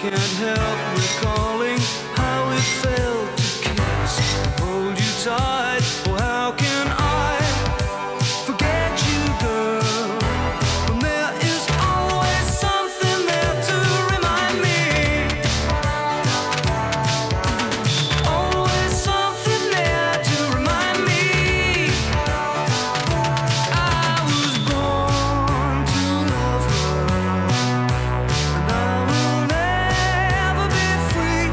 can't help recalling how it felt to kiss, hold you tight. Oh, how can I forget you, girl, when there is always something there to remind me. Always something there to remind me. I was born to love her, and I will never be free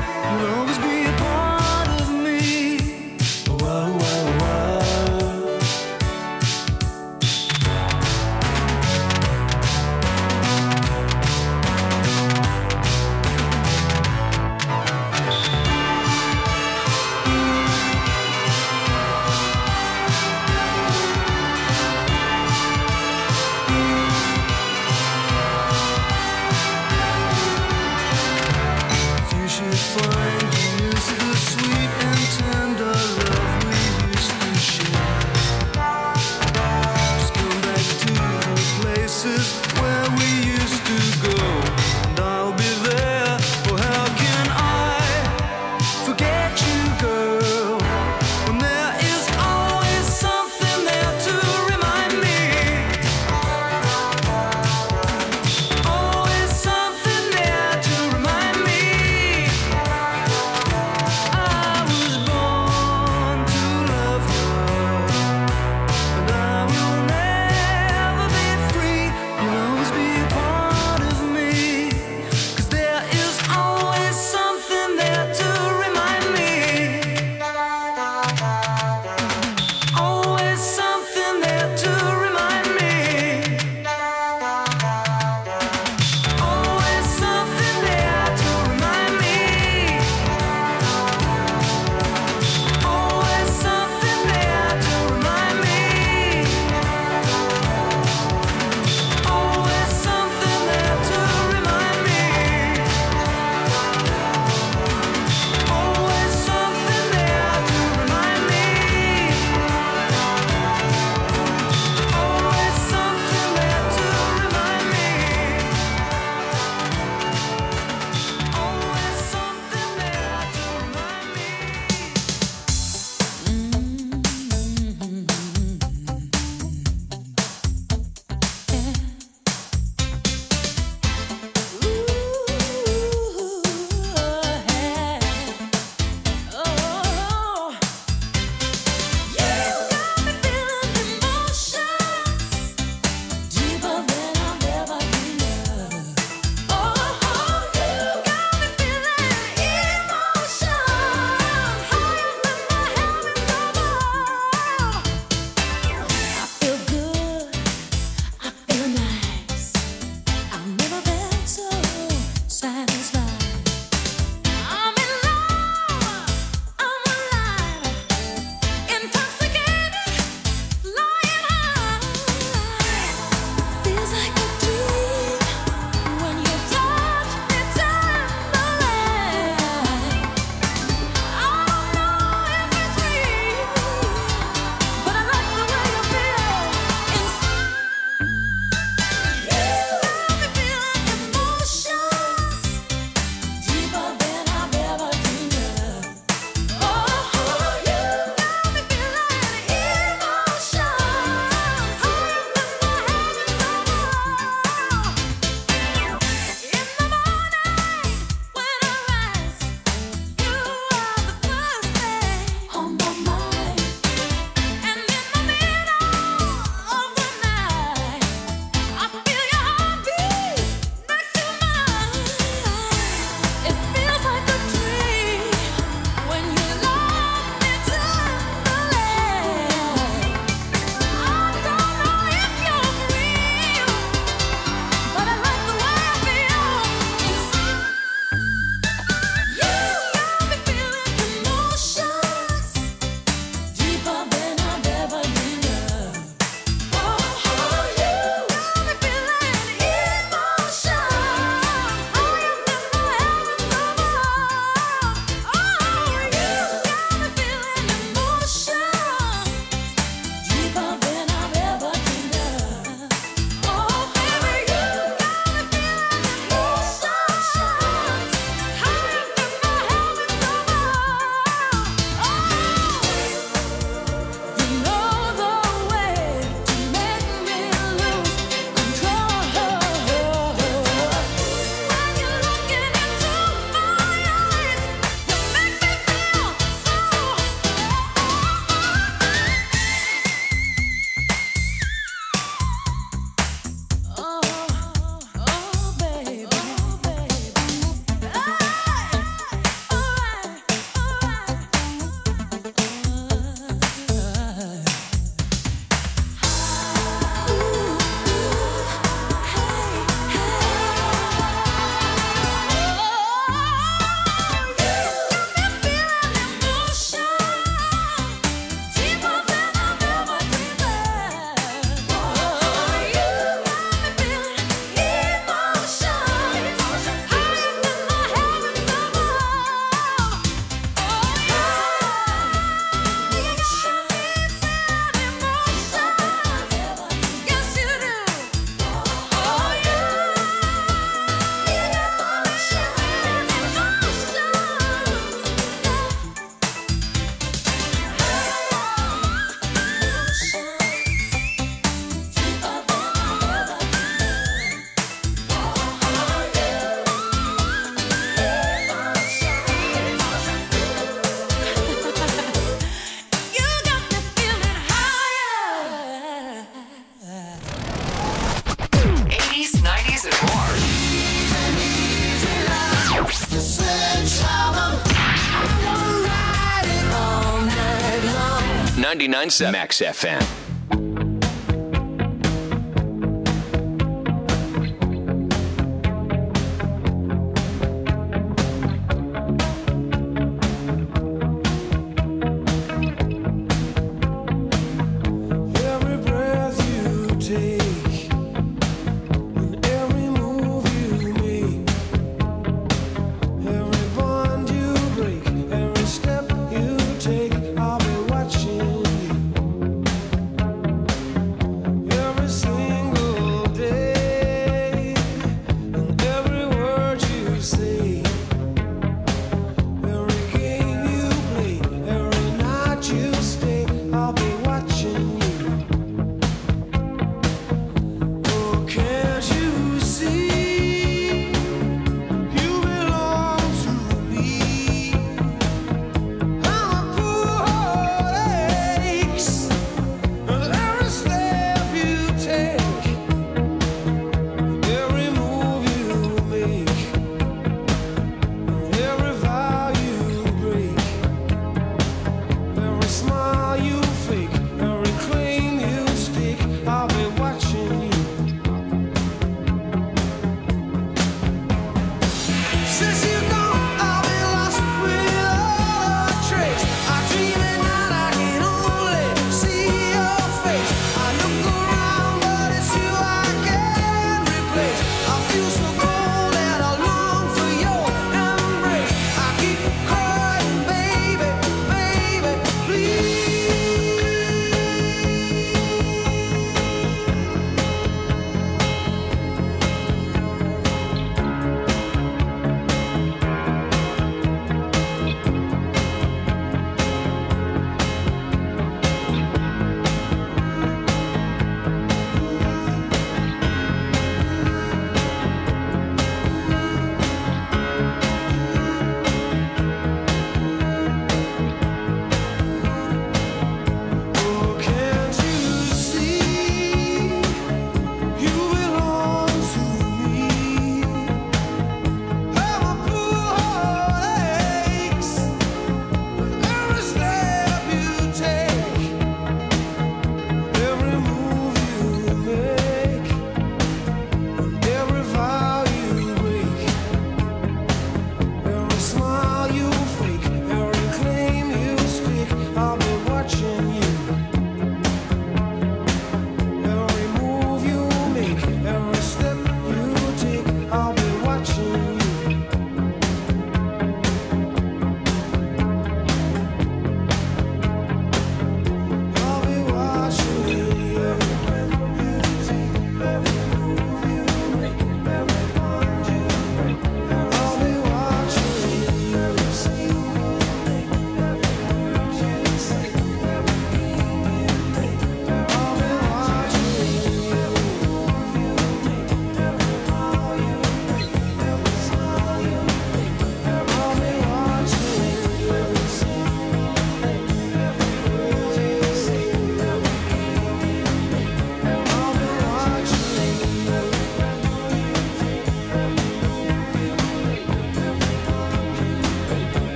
99.7 Max FM.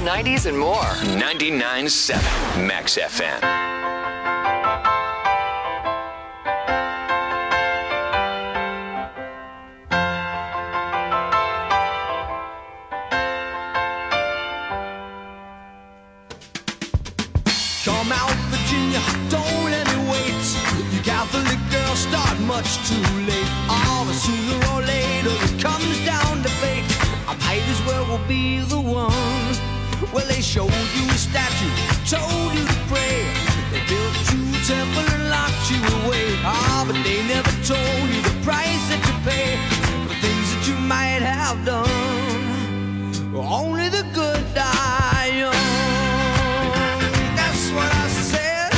90s, and more. 99.7 Max FM. Come out, Virginia, don't let me wait. You Catholic girls start much too late. Oh, but sooner or later it comes down to fate. I might as well be the one. Well, they showed you a statue, told you to pray. They built you a temple and locked you away. Ah, but they never told you the price that you pay for things that you might have done. Only the good die young. What I said,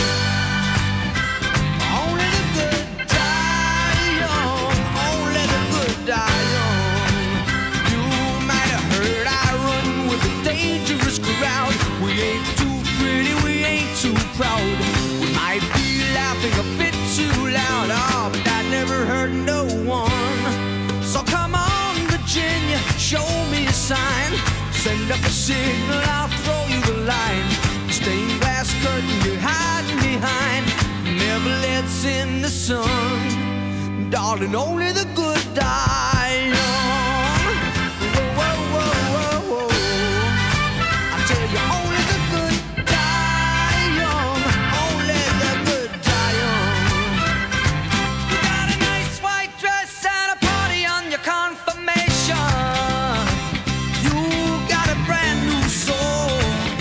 only the good die young, only the good die young. You might have heard I run with a dangerous crowd. We ain't too pretty, we ain't too proud. We might be laughing a bit too loud, oh, but that never hurt no one. So come on, Virginia, show me a sign. Send up a signal, I'll throw you the line. Stained glass curtain you're hiding behind never lets in the sun. Darling, only the good die young. Whoa, whoa, whoa, whoa, whoa. I tell you, only the good die young. Only the good die young. You got a nice white dress and a party on your confirmation. You got a brand new soul.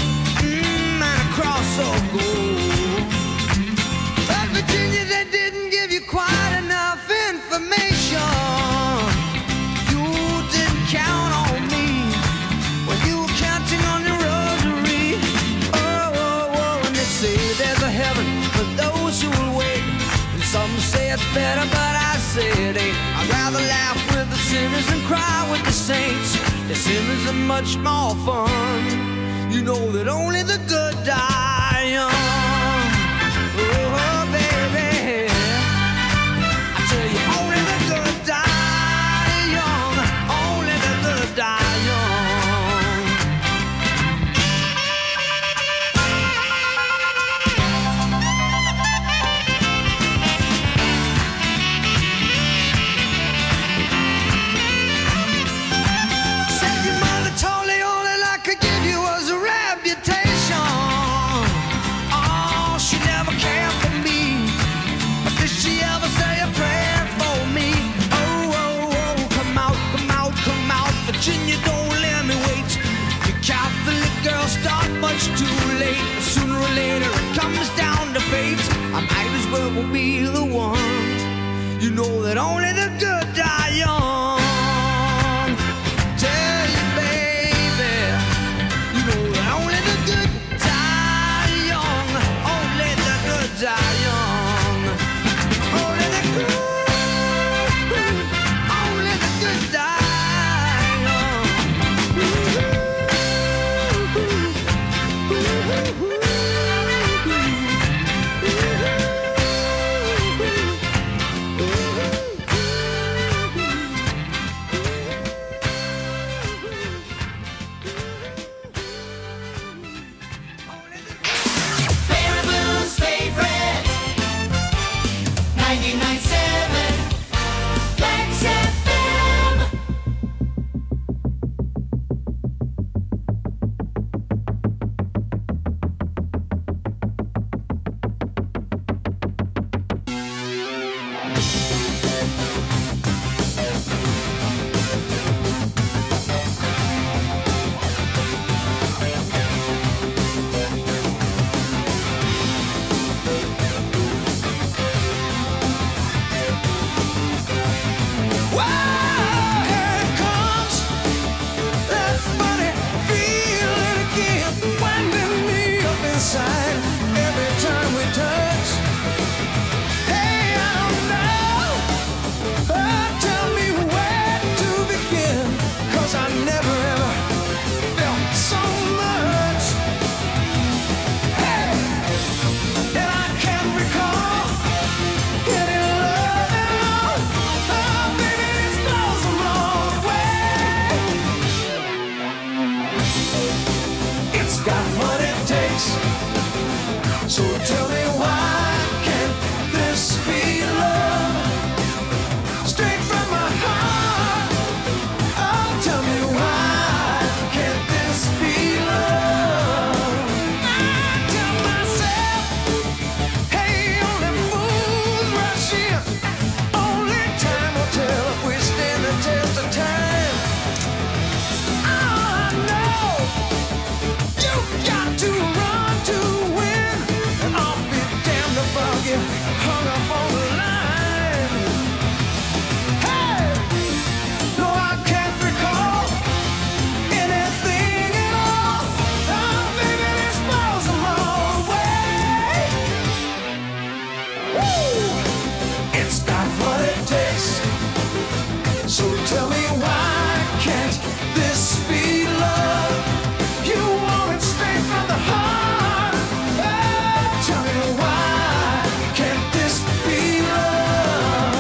Cross of gold. But Virginia, they didn't give you quite enough information. You didn't count on me when you were counting on your rosary. Oh, oh, oh, and they say there's a heaven for those who will wait. And some say it's better, but I say it ain't. I'd rather laugh with the sinners than cry with the saints. The sinners are much more fun. You know that only the good die young. Oh, baby, I tell you, only the good die young. Only the good die young. Said your mother told me all that I could give you was a reputation. Oh, she never cared for me, but did she ever say a prayer for me? Oh, oh, oh, come out, come out, come out, Virginia, don't let me wait. You Catholic girls start much too late. Sooner or later it comes down to fate. I might as well be the one. You know that only the good die young. Tell you, baby, you know that only the good die young. Only the good die young. Only the good, only the good die young. So tell me why can't this be love? Straight from my heart. Oh, tell me why can't this be love? I tell myself, hey, only fools rush in. Only time will tell if we stand the test of time. Oh, I know you got to run to win, and I'll be damned if I'll get hung up on the line. Hey, no, I can't recall anything at all. Oh, baby, this balls them all away. Woo! It's got what it takes. So tell me why can't this be love? You want it straight from the heart. Oh, tell me why can't this be love?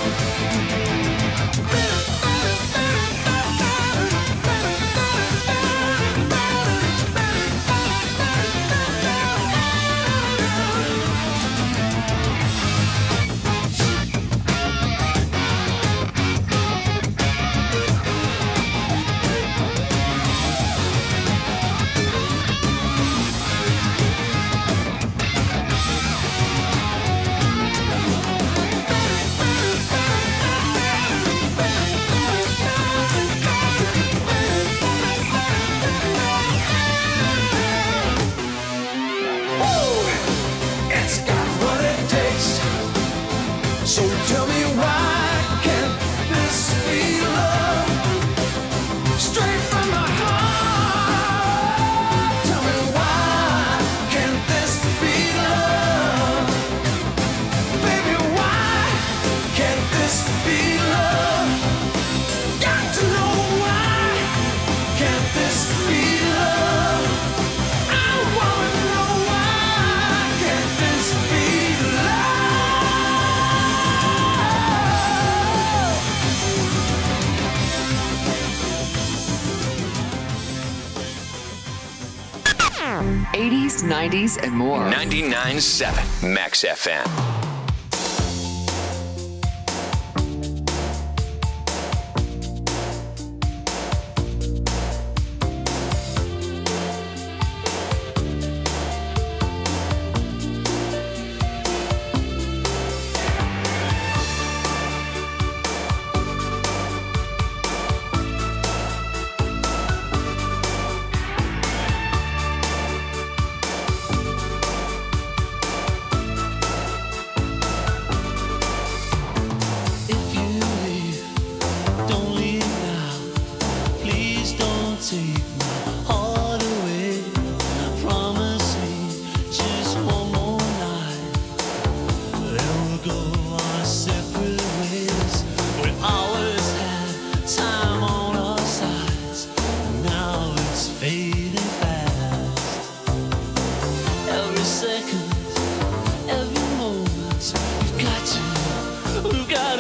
It's got what it takes. So tell me why can't this be love? Straight from my heart. Tell me why can't this be love? Baby, why can't this be love? Got to know why can't this be love? I wanna know why can't this be love. 80s, 90s, and more. 99.7 Max FM.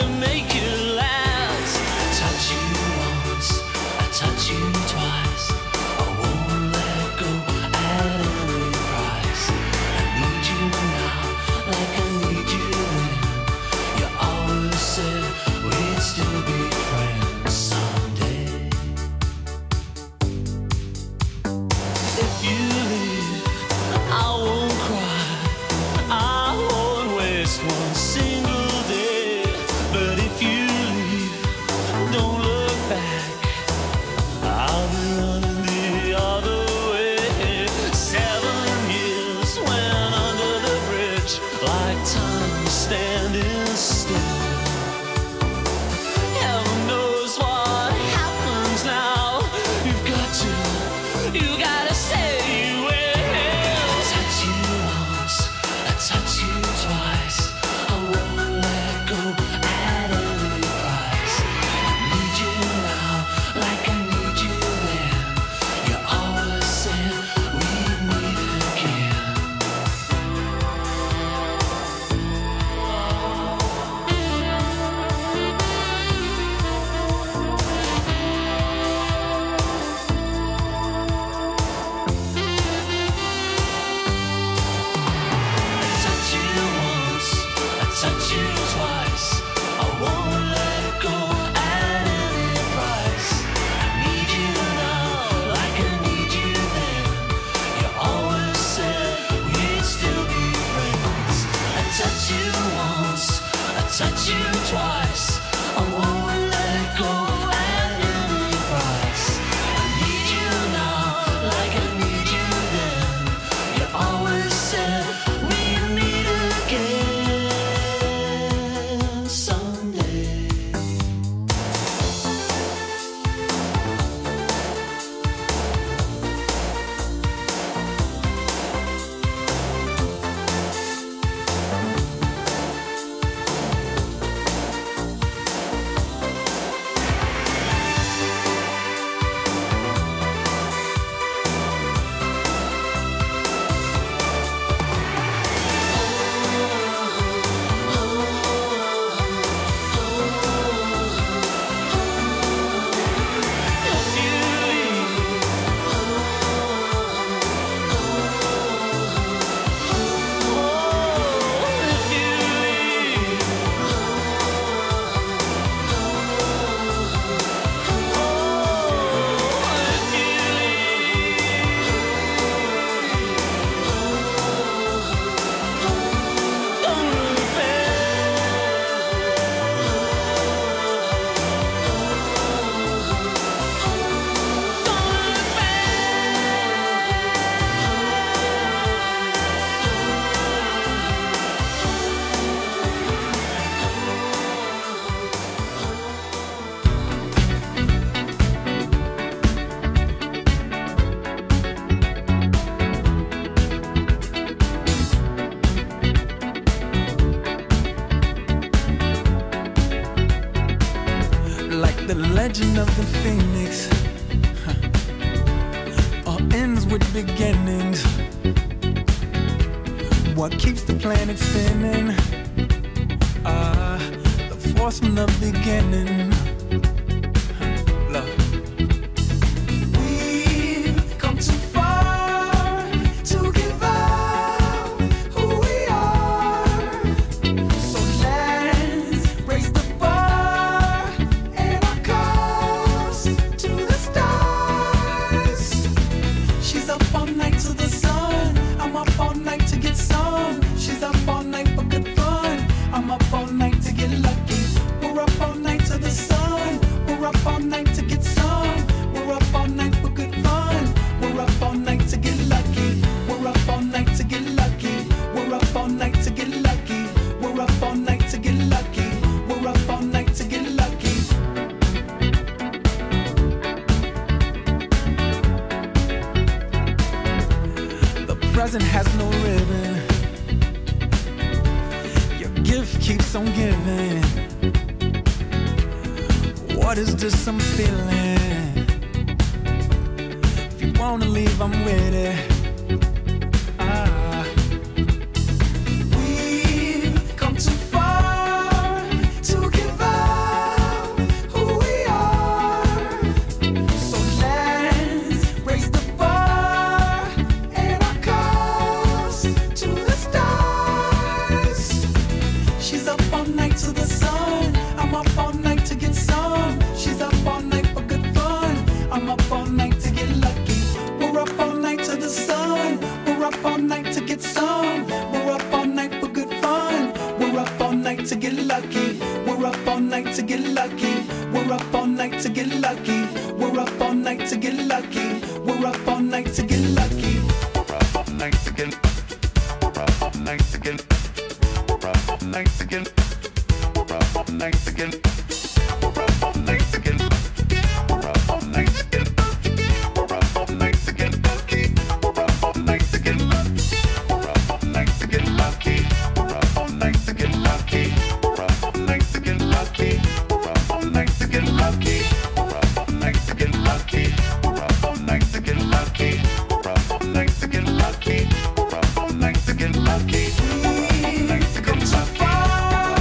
Touch you once, I touch you twice. in Phoenix. All ends with beginnings. What keeps the planet spinning? The force from the beginning. Love. We've come too far to give up who we are. So let's raise the bar and our cups to the stars. She's up all night to the sun. I'm up all night to get some. She's up all night for good fun. I'm up all night to get lucky. We're up all night to the sun. We're up all night to get some. We're up all night for good fun. We're up all night to get lucky. We're up all night to get lucky. We're up all night to get lucky. We're up all night to get lucky. We're up all night to get lucky. The present has no ribbon. Your gift keeps on giving. What is this I'm feeling? If you wanna leave, I'm with it. We've come too far to give up who we are. So let's raise the bar and our cups to the stars. She's up all night to the sun. I'm up all night to get some. She's up all night for good fun. I'm up all night to get lucky. We're up all night to the sun. We're up all night to get some. We're up all night for good fun. We're up all night to get lucky. We're up all night to get lucky. We're up all night to get lucky. We're up all night to get lucky. We're up all night to get lucky. We're up all night to get. We're up all night to get. We're up all night to get. We're up all night to get. We're up all night to get. We're up all night to get. We're up all night to get lucky. We're up all night to get lucky. We're up all night to get lucky. We're up all night to get lucky. We're up all night to get lucky. We're up all night to get lucky. We're up all night to get lucky. We're up all night to get lucky. We're up all night to get lucky. We're up all night to get lucky. We're up all night to get lucky.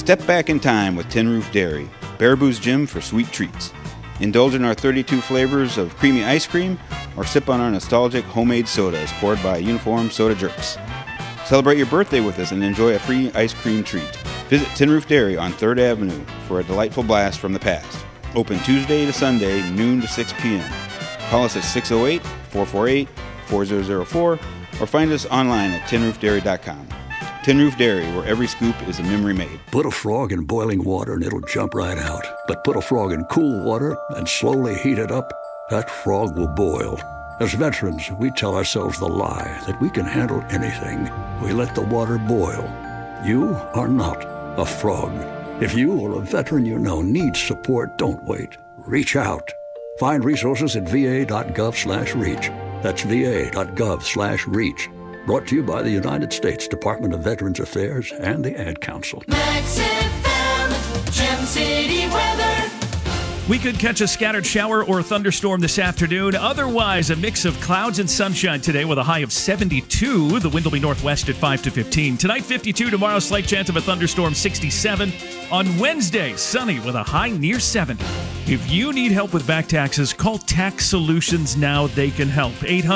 Step back in time with Tin Roof Dairy, Baraboo's Gym for sweet treats. Indulge in our 32 flavors of creamy ice cream or sip on our nostalgic homemade sodas poured by uniformed soda jerks. Celebrate your birthday with us and enjoy a free ice cream treat. Visit Tin Roof Dairy on 3rd Avenue for a delightful blast from the past. Open Tuesday to Sunday, noon to 6 p.m. Call us at 608-448-4004 or find us online at tinroofdairy.com. Tin Roof Dairy, where every scoop is a memory made. Put a frog in boiling water and it'll jump right out. But put a frog in cool water and slowly heat it up, that frog will boil. As veterans, we tell ourselves the lie that we can handle anything. We let the water boil. You are not a frog. If you or a veteran you know needs support, don't wait. Reach out. Find resources at va.gov/reach. That's va.gov/reach. Brought to you by the United States Department of Veterans Affairs and the Ad Council. Max FM, Gem City weather. We could catch a scattered shower or thunderstorm this afternoon. Otherwise, a mix of clouds and sunshine today with a high of 72. The wind will be northwest at 5 to 15. Tonight, 52. Tomorrow, slight chance of a thunderstorm, 67. On Wednesday, sunny with a high near 70. If you need help with back taxes, call Tax Solutions now. They can help.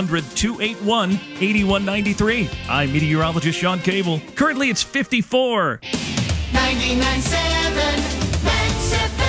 800-281-8193. I'm meteorologist Sean Cable. Currently, it's 54. 99.7 Max FM.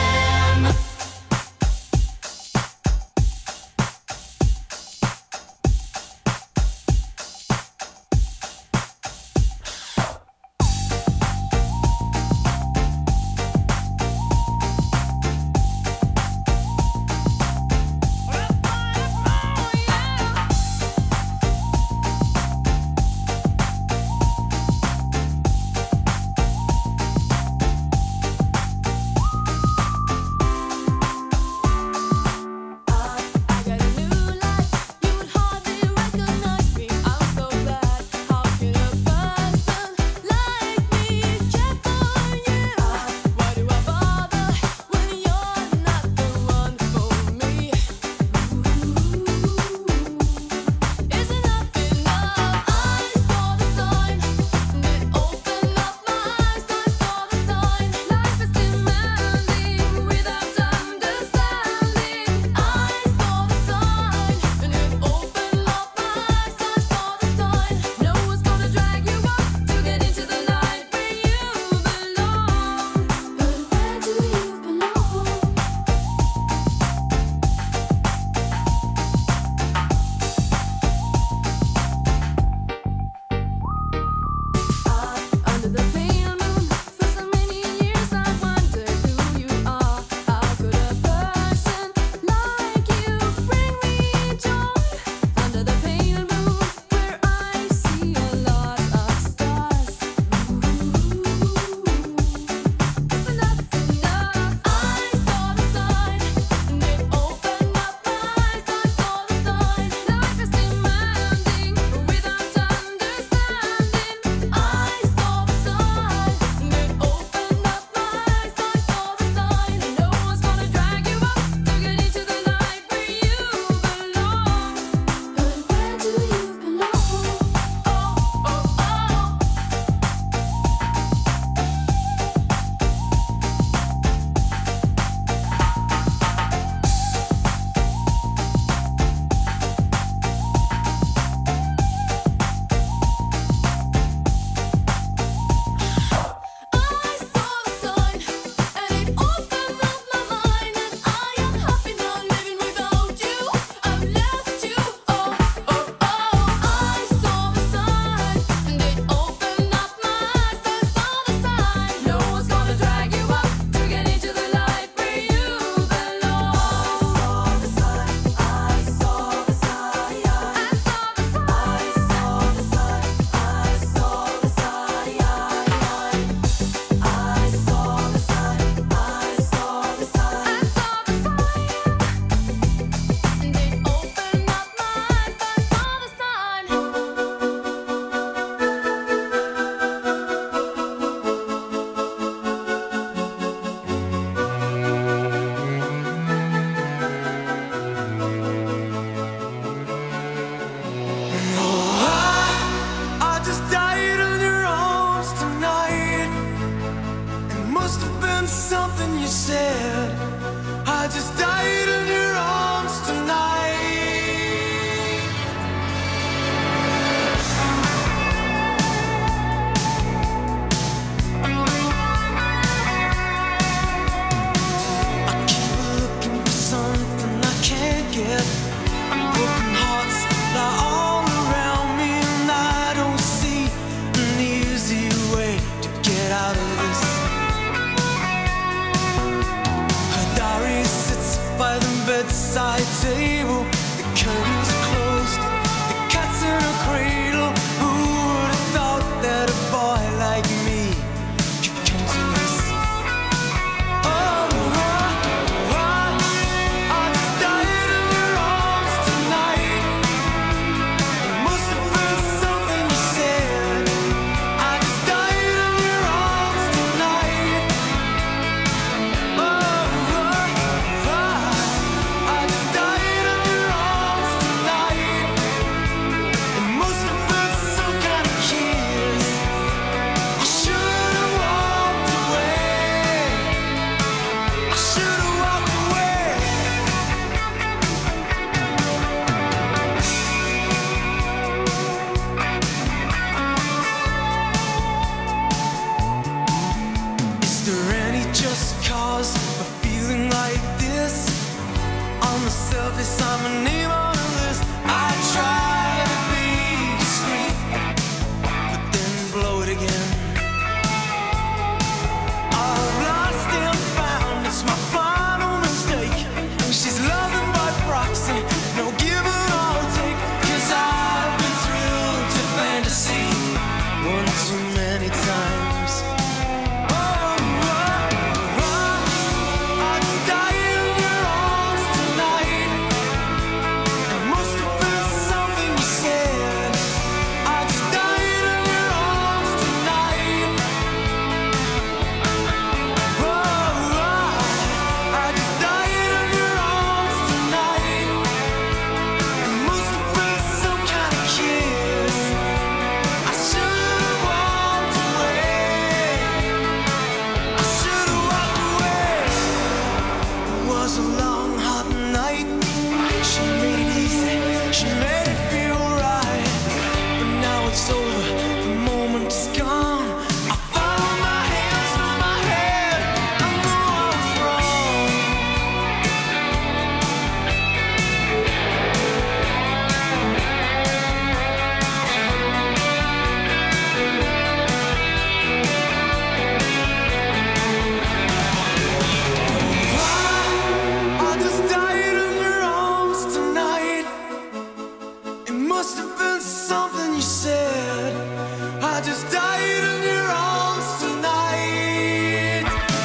must have been something you said. I just died in your arms tonight.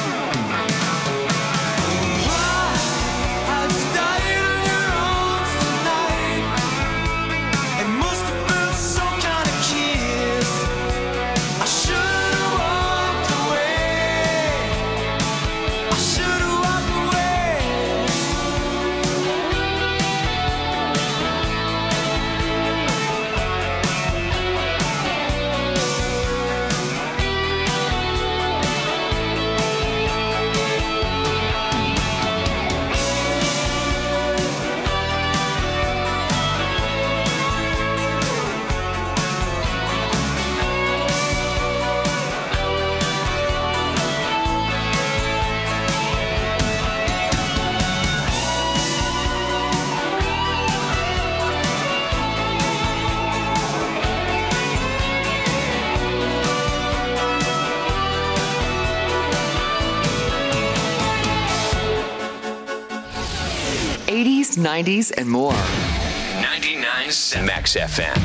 I just died in your arms tonight. It must have been some kind of kiss. I should have walked away. I should have walked away. 80s, 90s, and more. 99.7 Max FM.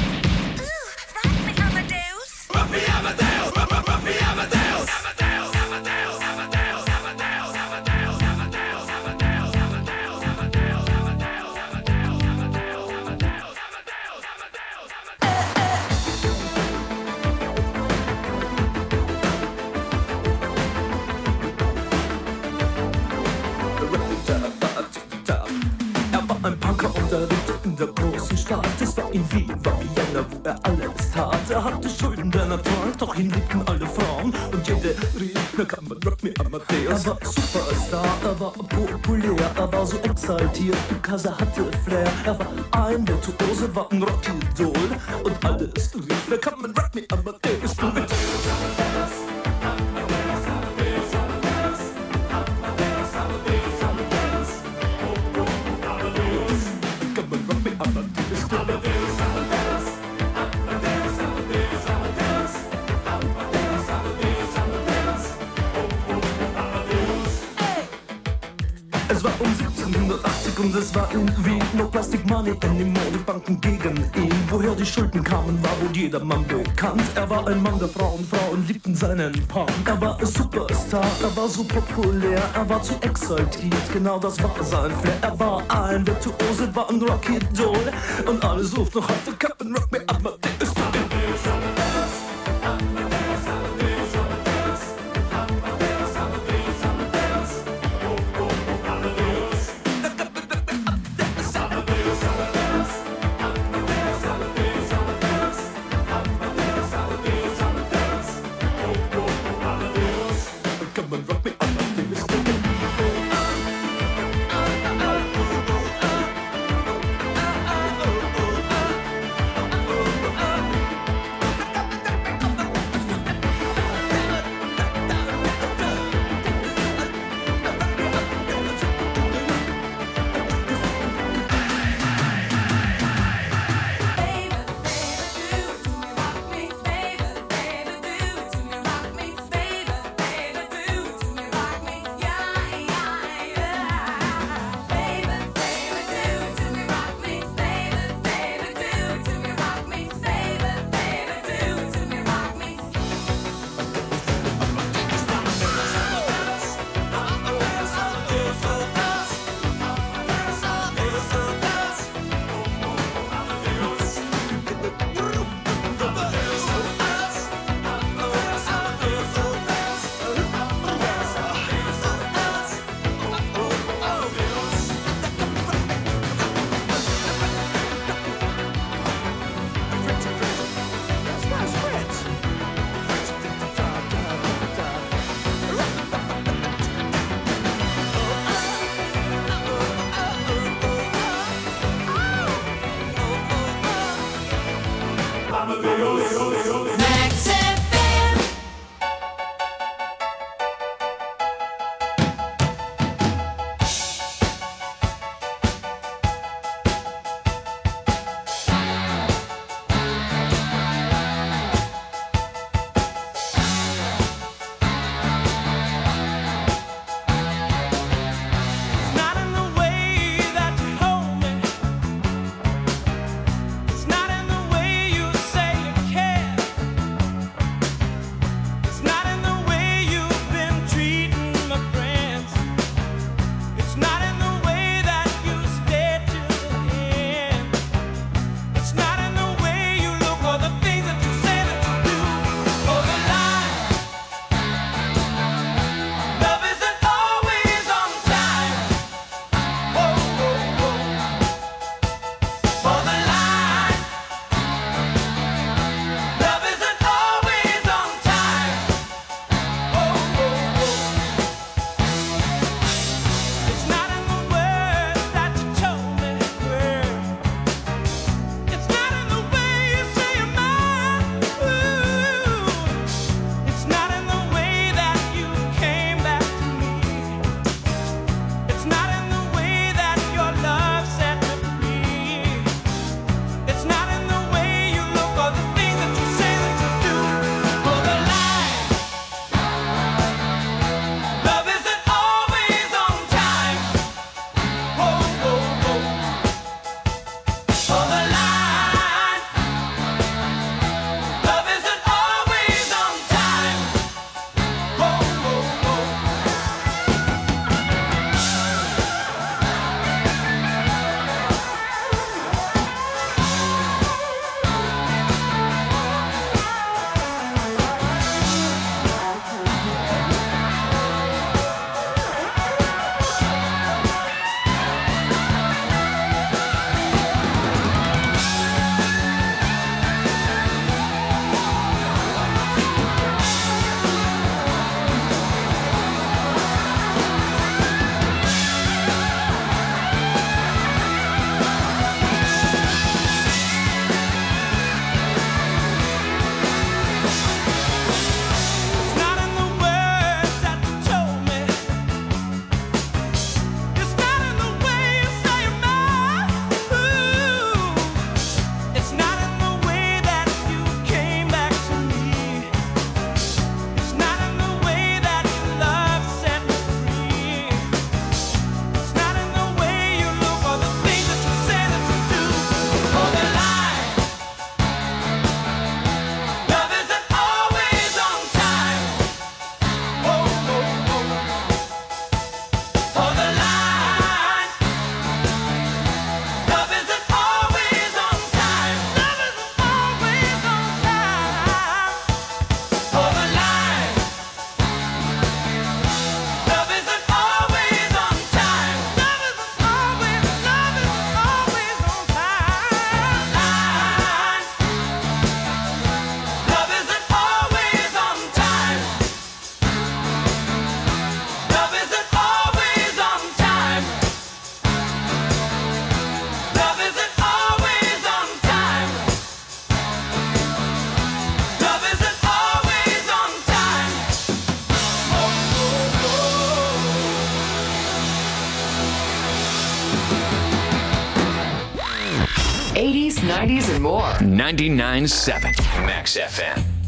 Ein Punker unterrichtet in der großen Stadt. Es war in Wien, war Vienna, wo er alles tat. Er hatte Schulden, der Natur, doch ihn liebten alle Frauen. Und jede rief, na kann man Rock Me Amadeus. Er war Superstar, er war populär, er war so exaltiert, because er hatte Flair. Er war ein Virtuose, war ein Rockidol. Und alles rief, na kann man Rock Me Amadeus. Es war um 1780 und es war in Wien. No Plastic Money anymore, die Banken gegen ihn. Woher die Schulden kamen, war wohl jedermann bekannt. Er war ein Mann der Frauen, Frauen liebten seinen Punk. Er war ein Superstar, er war so populär, er war zu exaltiert, genau das war sein Flair. Er war ein Virtuose, war ein Rockidol. Und alles ruft noch heute, Captain Rock Me Amadeus. It's not in the way that you hold me. It's not in 80s, 90s, and more. 99.7 Max FM.